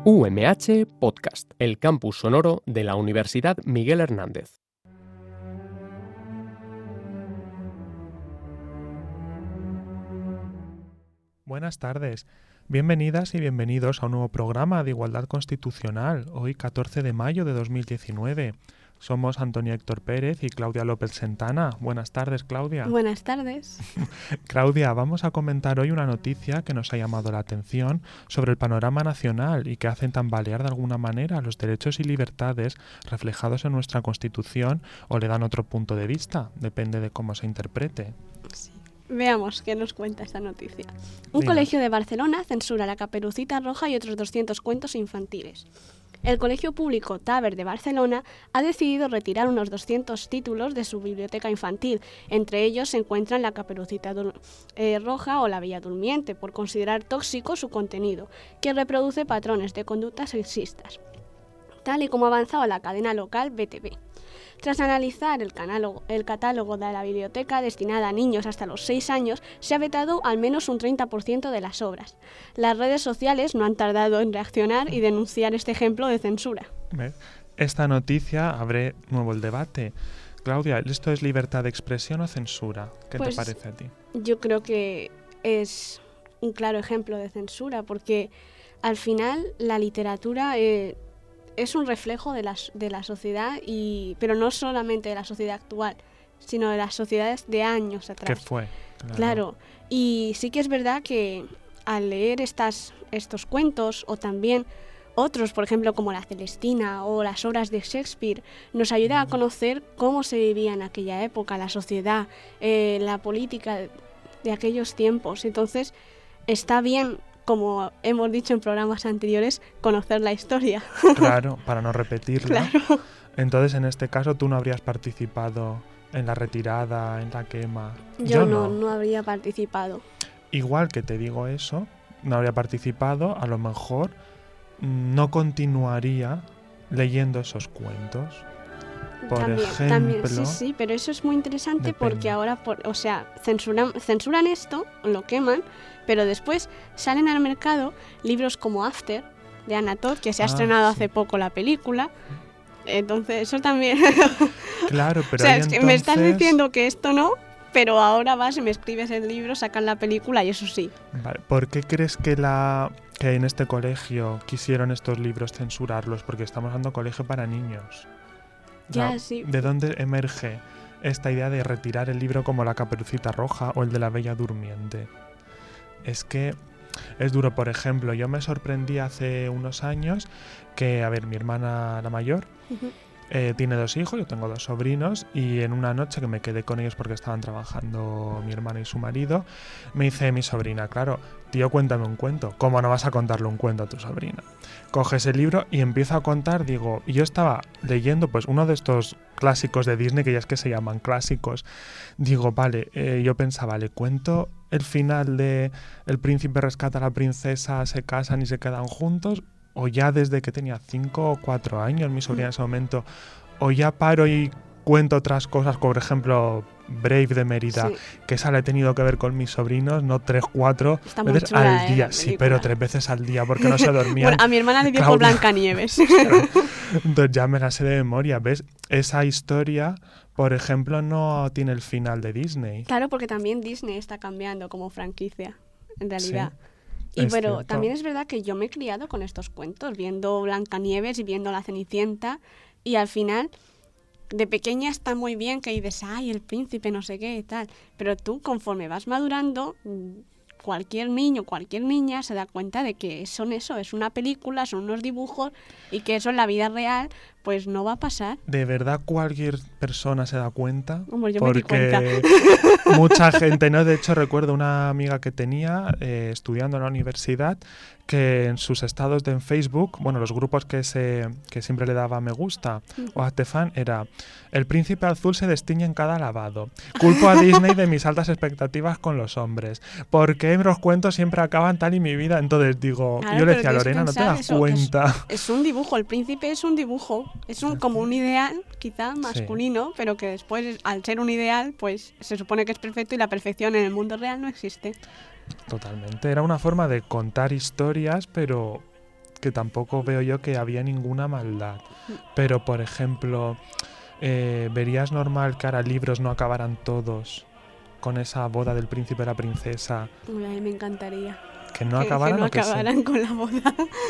UMH Podcast, el campus sonoro de la Universidad Miguel Hernández. Buenas tardes, bienvenidas y bienvenidos a un nuevo programa de Igualdad Constitucional, hoy 14 de mayo de 2019. Somos Antonio Héctor Pérez y Claudia López Sentana. Buenas tardes, Claudia. Buenas tardes. Claudia, vamos a comentar hoy una noticia que nos ha llamado la atención sobre el panorama nacional y que hacen tambalear de alguna manera los derechos y libertades reflejados en nuestra Constitución o le dan otro punto de vista, depende de cómo se interprete. Sí. Veamos qué nos cuenta esta noticia. Un colegio de Barcelona censura La Caperucita Roja y otros 200 cuentos infantiles. El Colegio Público Taber de Barcelona ha decidido retirar unos 200 títulos de su biblioteca infantil. Entre ellos se encuentran La Caperucita Roja o La Bella Durmiente, por considerar tóxico su contenido, que reproduce patrones de conductas sexistas, tal y como ha avanzado la cadena local BTV. Tras analizar el catálogo de la biblioteca destinada a niños hasta los 6 años, se ha vetado al menos un 30% de las obras. Las redes sociales no han tardado en reaccionar y denunciar este ejemplo de censura. Esta noticia abre nuevo el debate. Claudia, ¿esto es libertad de expresión o censura? ¿Qué te parece a ti? Yo creo que es un claro ejemplo de censura, porque al final la literatura es un reflejo de la sociedad, pero no solamente de la sociedad actual, sino de las sociedades de años atrás. ¿Qué fue? Claro. Y sí que es verdad que al leer estos cuentos, o también otros, por ejemplo, como La Celestina o las obras de Shakespeare, nos ayuda a conocer cómo se vivía en aquella época, la sociedad, la política de aquellos tiempos. Entonces, está bien, como hemos dicho en programas anteriores, conocer la historia. Claro, para no repetirla. Claro. Entonces, en este caso, ¿tú no habrías participado en la retirada, en la quema? Yo no habría participado. Igual que te digo eso, no habría participado, a lo mejor no continuaría leyendo esos cuentos. Por ejemplo, sí, pero eso es muy interesante. Depende. Porque ahora, censuran esto, lo queman, pero después salen al mercado libros como After, de Anna Todd, que se ha estrenado hace poco la película. Entonces, eso también. Claro, pero o sea, es que me estás diciendo que esto no, pero ahora vas y me escribes el libro, sacan la película y eso sí. Vale. ¿Por qué crees que en este colegio quisieron estos libros censurarlos? Porque estamos hablando de colegio para niños. Ya, sí. ¿De dónde emerge esta idea de retirar el libro como La Caperucita Roja o el de La Bella Durmiente? Es que es duro. Por ejemplo, yo me sorprendí hace unos años que, mi hermana la mayor tiene 2 hijos, yo tengo 2 sobrinos, y en una noche que me quedé con ellos porque estaban trabajando mi hermana y su marido, me dice mi sobrina, claro, tío, cuéntame un cuento. ¿Cómo no vas a contarle un cuento a tu sobrina? Coges el libro y empiezo a contar, y yo estaba leyendo pues uno de estos clásicos de Disney, que ya es que se llaman clásicos. Digo, yo pensaba, ¿le cuento el final de El príncipe rescata a la princesa, se casan y se quedan juntos? O ya desde que tenía 5 o 4 años, mi sobrina en ese momento, o ya paro y cuento otras cosas, como por ejemplo Brave de Mérida, que esa la he tenido que ver con mis sobrinos, no 3, 4 veces al día. Sí, pero 3 veces al día, porque no se dormían. Bueno, a mi hermana le dio por Blancanieves. Entonces ya me la sé de memoria, ¿ves? Esa historia, por ejemplo, no tiene el final de Disney. Claro, porque también Disney está cambiando como franquicia, en realidad. Sí. Pero también es verdad que yo me he criado con estos cuentos, viendo Blancanieves y viendo La Cenicienta, y al final, de pequeña está muy bien que dices, ay, el príncipe, no sé qué y tal, pero tú, conforme vas madurando, cualquier niño, cualquier niña se da cuenta de que son eso, es una película, son unos dibujos, y que eso en la vida real pues no va a pasar. ¿De verdad cualquier persona se da cuenta? Como yo me di cuenta. Mucha gente, ¿no? De hecho, recuerdo una amiga que tenía estudiando en la universidad, que en sus estados en Facebook, los grupos que siempre le daba me gusta o hazte fan, era: el príncipe azul se destiñe en cada lavado, culpo a Disney de mis altas expectativas con los hombres, porque los cuentos siempre acaban tal y mi vida. Entonces digo, claro, yo le decía a Lorena, ¿no te das cuenta? Es un dibujo, el príncipe es un dibujo, es como un ideal quizá masculino, pero que después, al ser un ideal, pues se supone que es perfecto, y la perfección en el mundo real no existe. Totalmente, era una forma de contar historias, pero que tampoco veo yo que había ninguna maldad. Pero, por ejemplo, ¿verías normal que ahora libros no acabaran todos con esa boda del príncipe y la princesa? Uy, a mí me encantaría. ¿Que no acabaran o que sí? acabaran con la boda.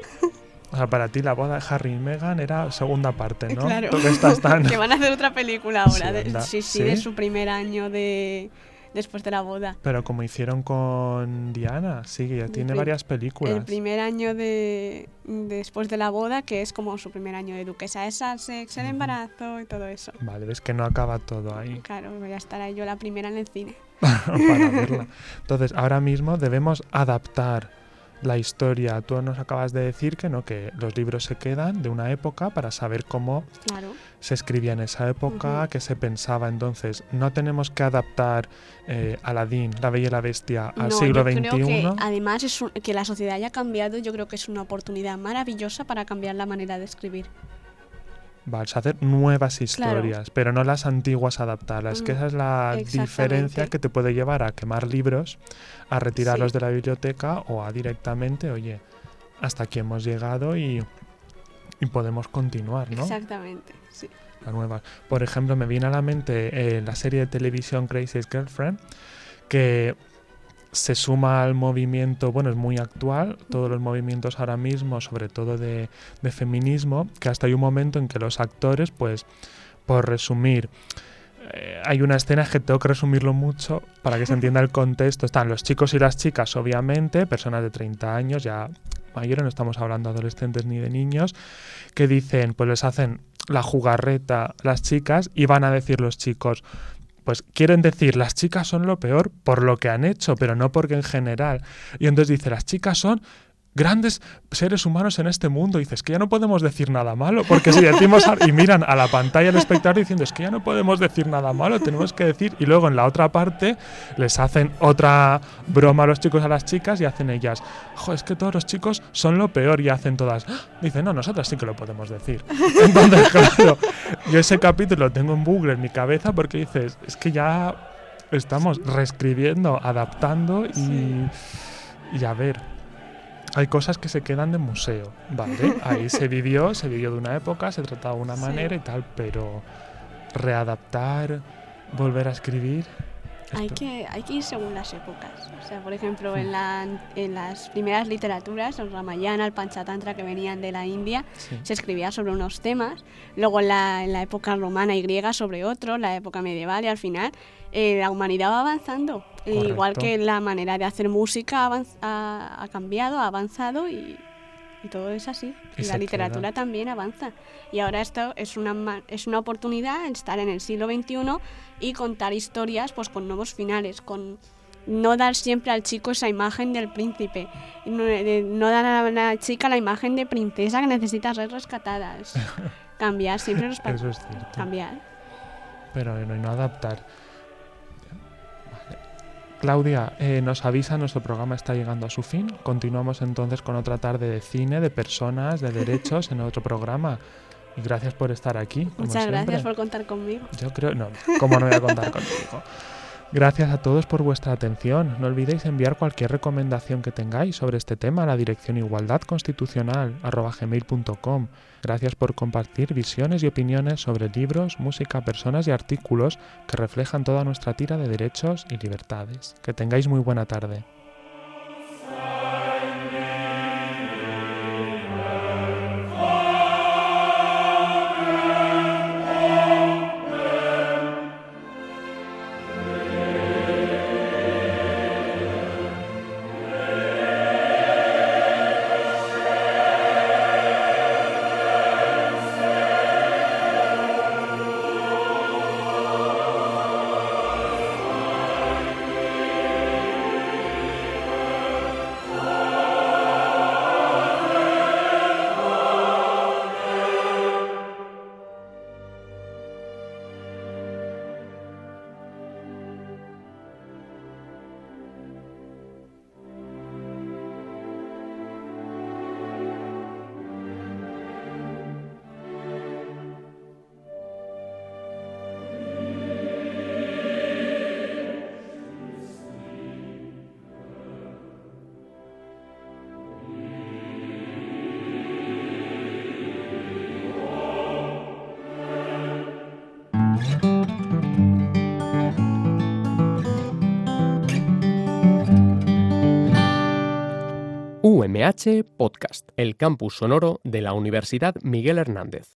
O sea, para ti la boda de Harry y Meghan era segunda parte, ¿no? Claro. Tú que estás tan... Que van a hacer otra película ahora. Sí, De su primer año después de la boda. Pero como hicieron con Diana, sí, que ya tiene varias películas. El primer año después de la boda, que es como su primer año de duquesa de Sussex, el embarazo y todo eso. Vale, ves que no acaba todo ahí. Claro, voy a estar ahí yo la primera en el cine. Para verla. Entonces, ahora mismo debemos adaptar la historia. Tú nos acabas de decir que no, que los libros se quedan de una época para saber cómo se escribía en esa época, qué se pensaba. Entonces, no tenemos que adaptar Aladín, La Bella y la Bestia al siglo XXI. Creo que además que la sociedad haya cambiado, yo creo que es una oportunidad maravillosa para cambiar la manera de escribir. Vas a hacer nuevas historias, pero no las antiguas adaptarlas. Que esa es la diferencia que te puede llevar a quemar libros, a retirarlos de la biblioteca o a directamente, oye, hasta aquí hemos llegado y podemos continuar, ¿no? Exactamente, sí. La nueva. Por ejemplo, me viene a la mente la serie de televisión Crazy Ex-Girlfriend, que se suma al movimiento, bueno, es muy actual, todos los movimientos ahora mismo, sobre todo de feminismo, que hasta hay un momento en que los actores, pues, por resumir, hay una escena que tengo que resumirlo mucho para que se entienda el contexto. Están los chicos y las chicas, obviamente, personas de 30 años, ya mayores, no estamos hablando de adolescentes ni de niños, que dicen, pues les hacen la jugarreta las chicas y van a decir los chicos, pues quieren decir, las chicas son lo peor por lo que han hecho, pero no porque en general. Y entonces dice, las chicas son grandes seres humanos en este mundo. Y dices, que ya no podemos decir nada malo, porque si decimos, y miran a la pantalla el espectador diciendo, es que ya no podemos decir nada malo, tenemos que decir, y luego en la otra parte les hacen otra broma a los chicos a las chicas y hacen ellas, es que todos los chicos son lo peor, y hacen todas, dicen, no, nosotras sí que lo podemos decir. Entonces, claro, yo ese capítulo lo tengo en bucle en mi cabeza porque dices, es que ya estamos reescribiendo, adaptando y a ver, hay cosas que se quedan de museo, ¿vale? Ahí se vivió de una época, se trataba de una manera y tal, pero readaptar, volver a escribir... Hay que ir según las épocas. O sea, por ejemplo, en las primeras literaturas, el Ramayana, el Panchatantra, que venían de la India, se escribía sobre unos temas. Luego en la época romana y griega sobre otros, la época medieval, y al final la humanidad va avanzando. Igual que la manera de hacer música ha cambiado, ha avanzado y todo es así. Y la literatura también avanza. Y ahora esto es una oportunidad de estar en el siglo XXI y contar historias pues con nuevos finales, con no dar siempre al chico esa imagen del príncipe, no dar a la chica la imagen de princesa que necesita ser rescatada. Cambiar siempre los Eso es cierto. Cambiar. Pero no adaptar. Claudia, nos avisa, nuestro programa está llegando a su fin. Continuamos entonces con otra tarde de cine, de personas, de derechos en otro programa. Y gracias por estar aquí. Muchas gracias por contar conmigo. Yo creo, no, ¿cómo no voy a contar contigo? Gracias a todos por vuestra atención. No olvidéis enviar cualquier recomendación que tengáis sobre este tema a la dirección igualdadconstitucional@gmail.com. Gracias por compartir visiones y opiniones sobre libros, música, personas y artículos que reflejan toda nuestra tira de derechos y libertades. Que tengáis muy buena tarde. UMH Podcast, el campus sonoro de la Universidad Miguel Hernández.